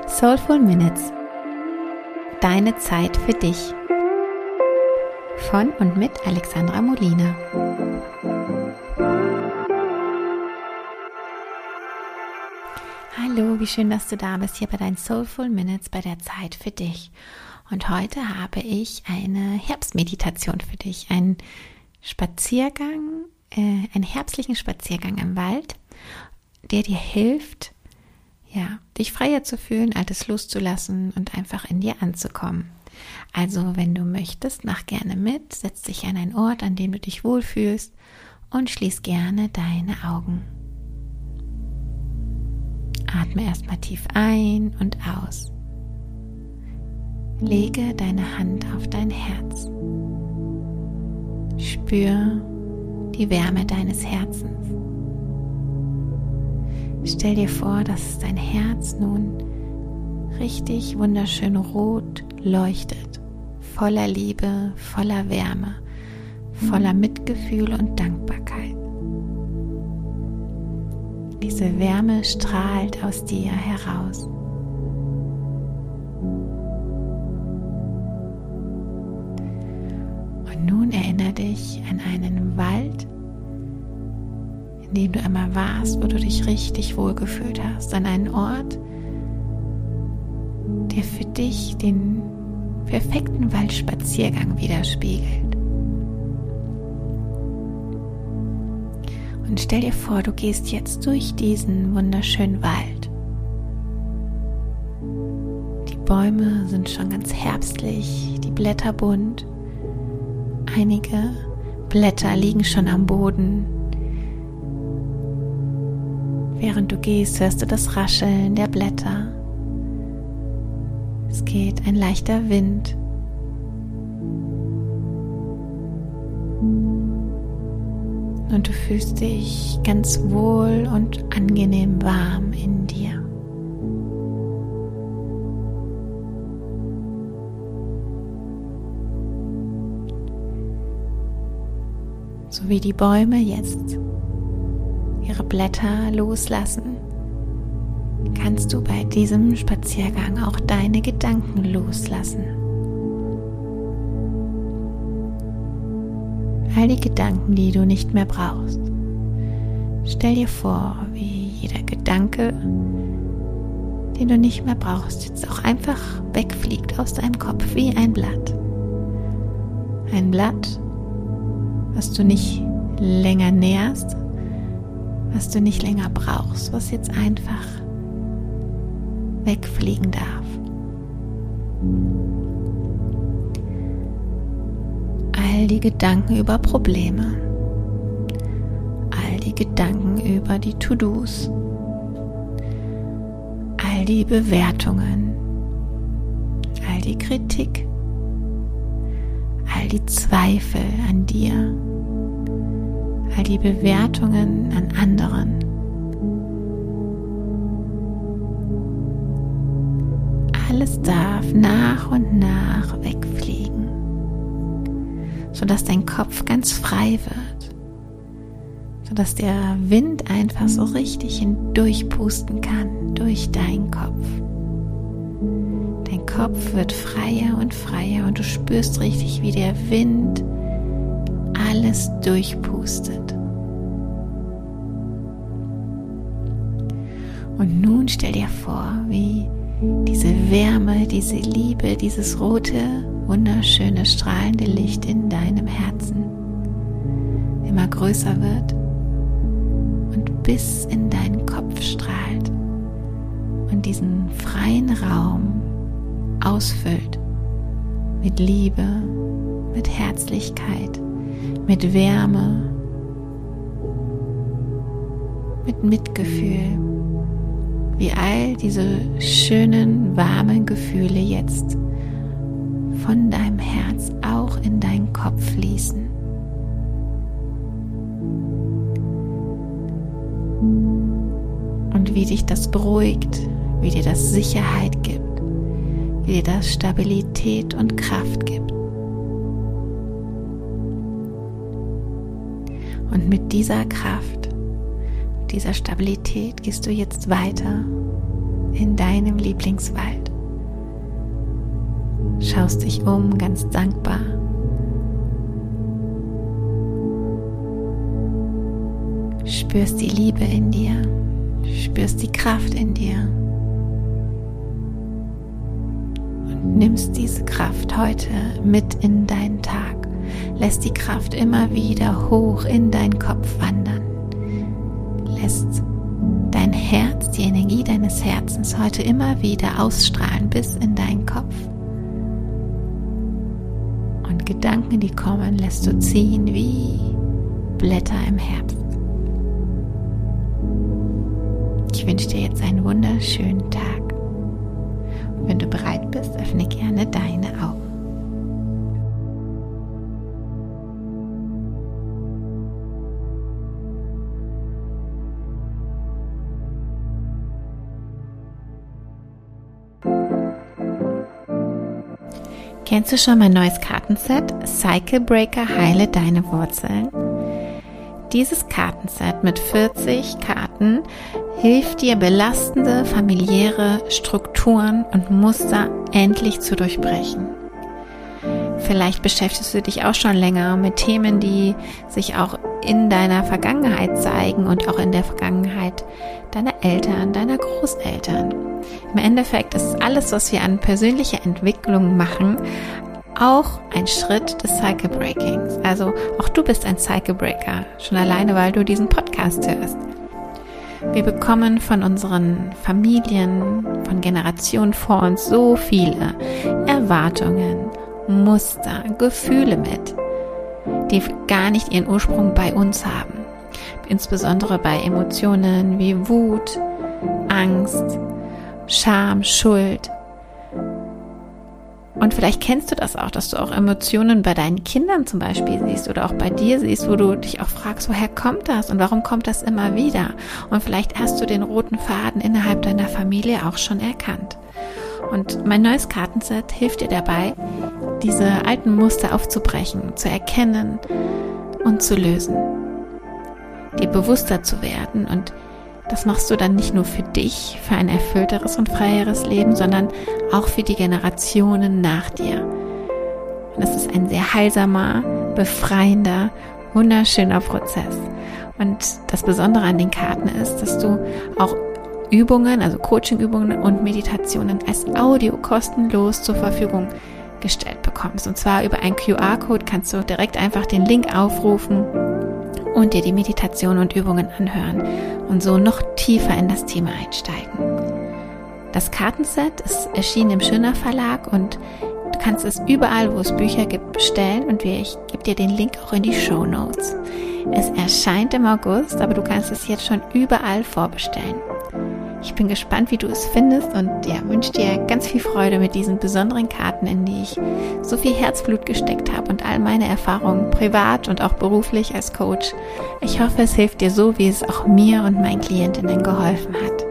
Soulful Minutes. Deine Zeit für dich. Von und mit Alexandra Molina. Hallo, wie schön, dass du da bist, hier bei deinen Soulful Minutes, bei der Zeit für dich. Und heute habe ich eine Herbstmeditation für dich, einen Spaziergang, einen herbstlichen Spaziergang im Wald, der dir hilft, dich freier zu fühlen, Altes loszulassen und einfach in dir anzukommen. Also, wenn du möchtest, mach gerne mit, setz dich an einen Ort, an dem du dich wohlfühlst und schließ gerne deine Augen. Atme erstmal tief ein und aus. Lege deine Hand auf dein Herz. Spür die Wärme deines Herzens. Stell dir vor, dass dein Herz nun richtig wunderschön rot leuchtet, voller Liebe, voller Wärme, voller Mitgefühl und Dankbarkeit. Diese Wärme strahlt aus dir heraus. Und nun erinnere dich an einen Wald, in dem du einmal warst, wo du dich richtig wohlgefühlt hast, an einen Ort, der für dich den perfekten Waldspaziergang widerspiegelt. Und stell dir vor, du gehst jetzt durch diesen wunderschönen Wald. Die Bäume sind schon ganz herbstlich, die Blätter bunt. Einige Blätter liegen schon am Boden. Während du gehst, hörst du das Rascheln der Blätter. Es geht ein leichter Wind. Und du fühlst dich ganz wohl und angenehm warm in dir. So wie die Bäume jetzt ihre Blätter loslassen, kannst du bei diesem Spaziergang auch deine Gedanken loslassen. All die Gedanken, die du nicht mehr brauchst. Stell dir vor, wie jeder Gedanke, den du nicht mehr brauchst, jetzt auch einfach wegfliegt aus deinem Kopf wie ein Blatt. Ein Blatt, was du nicht länger nährst, was du nicht länger brauchst, was jetzt einfach wegfliegen darf. All die Gedanken über Probleme, all die Gedanken über die To-Dos, all die Bewertungen, all die Kritik, all die Zweifel an dir, all die Bewertungen an anderen. Alles darf nach und nach wegfliegen, sodass dein Kopf ganz frei wird, sodass der Wind einfach so richtig hindurchpusten kann durch deinen Kopf. Dein Kopf wird freier und du spürst richtig, wie der Wind alles durchpustet. Und nun stell dir vor, wie diese Wärme, diese Liebe, dieses rote, wunderschöne, strahlende Licht in deinem Herzen immer größer wird und bis in deinen Kopf strahlt und diesen freien Raum ausfüllt mit Liebe, mit Herzlichkeit, mit Wärme, mit Mitgefühl, wie all diese schönen, warmen Gefühle jetzt von deinem Herz auch in deinen Kopf fließen. Und wie dich das beruhigt, wie dir das Sicherheit gibt, wie dir das Stabilität und Kraft gibt. Und mit dieser Kraft, dieser Stabilität gehst du jetzt weiter in deinem Lieblingswald. Schaust dich um, ganz dankbar. Spürst die Liebe in dir, spürst die Kraft in dir und nimmst diese Kraft heute mit in deinen Tag. Lässt die Kraft immer wieder hoch in deinen Kopf wandern. Lässt dein Herz, die Energie deines Herzens heute immer wieder ausstrahlen bis in deinen Kopf. Und Gedanken, die kommen, lässt du ziehen wie Blätter im Herbst. Ich wünsche dir jetzt einen wunderschönen Tag. Und wenn du bereit bist, öffne gerne deine Augen. Kennst du schon mein neues Kartenset? Cycle Breaker, heile deine Wurzeln. Dieses Kartenset mit 40 Karten hilft dir, belastende familiäre Strukturen und Muster endlich zu durchbrechen. Vielleicht beschäftigst du dich auch schon länger mit Themen, die sich auch in deiner Vergangenheit zeigen und auch in der Vergangenheit deiner Eltern, deiner Großeltern. Im Endeffekt ist alles, was wir an persönlicher Entwicklung machen, auch ein Schritt des Cycle Breakings. Also auch du bist ein Cycle Breaker, schon alleine, weil du diesen Podcast hörst. Wir bekommen von unseren Familien, von Generationen vor uns so viele Erwartungen, Muster, Gefühle mit, die gar nicht ihren Ursprung bei uns haben. Insbesondere bei Emotionen wie Wut, Angst, Scham, Schuld. Und vielleicht kennst du das auch, dass du auch Emotionen bei deinen Kindern zum Beispiel siehst oder auch bei dir siehst, wo du dich auch fragst, woher kommt das und warum kommt das immer wieder? Und vielleicht hast du den roten Faden innerhalb deiner Familie auch schon erkannt. Und mein neues Kartenset hilft dir dabei, diese alten Muster aufzubrechen, zu erkennen und zu lösen, dir bewusster zu werden. Und das machst du dann nicht nur für dich, für ein erfüllteres und freieres Leben, sondern auch für die Generationen nach dir. Und das ist ein sehr heilsamer, befreiender, wunderschöner Prozess. Und das Besondere an den Karten ist, dass du auch Übungen, also Coaching-Übungen und Meditationen als Audio kostenlos zur Verfügung gestellt bekommst. Und zwar über einen QR-Code kannst du direkt einfach den Link aufrufen und dir die Meditation und Übungen anhören und so noch tiefer in das Thema einsteigen. Das Kartenset ist erschienen im Schöner Verlag und du kannst es überall, wo es Bücher gibt, bestellen und ich gebe dir den Link auch in die Shownotes. Es erscheint im August, aber du kannst es jetzt schon überall vorbestellen. Ich bin gespannt, wie du es findest und wünsche dir ganz viel Freude mit diesen besonderen Karten, in die ich so viel Herzblut gesteckt habe und all meine Erfahrungen privat und auch beruflich als Coach. Ich hoffe, es hilft dir so, wie es auch mir und meinen Klientinnen geholfen hat.